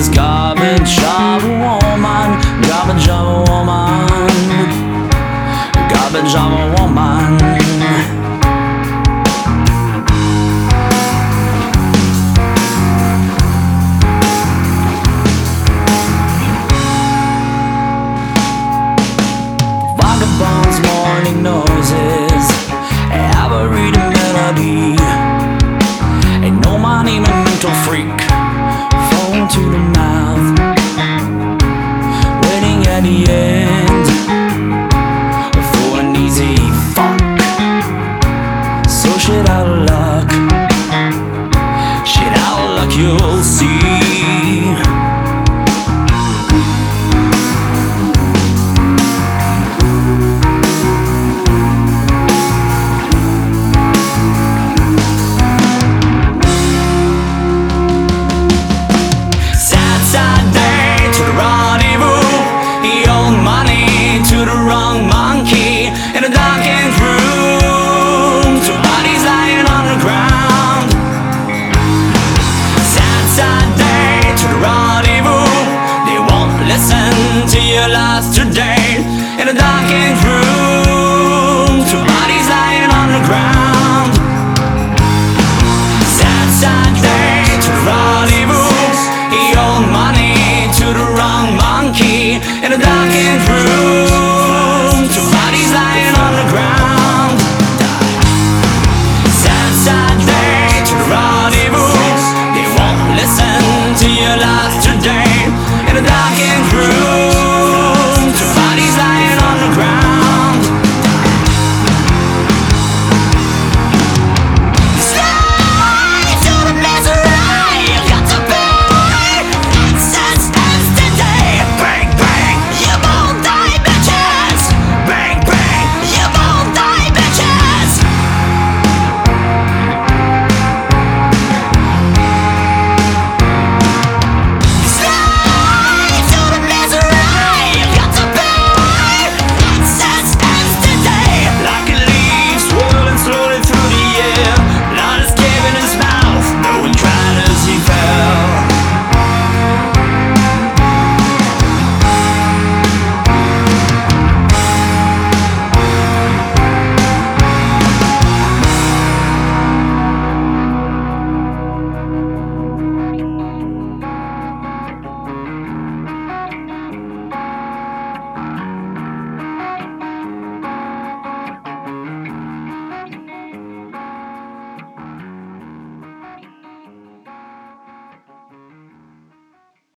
this garbage of a woman, garbage of a woman, garbage of a woman. Vagabonds, morning noises, every melody. Ain't no money, mental freak, phone to the mouth, waiting at the end for an easy fuck. So shit out of luck, shit out of luck, you'll see. To your last today in a darkened room.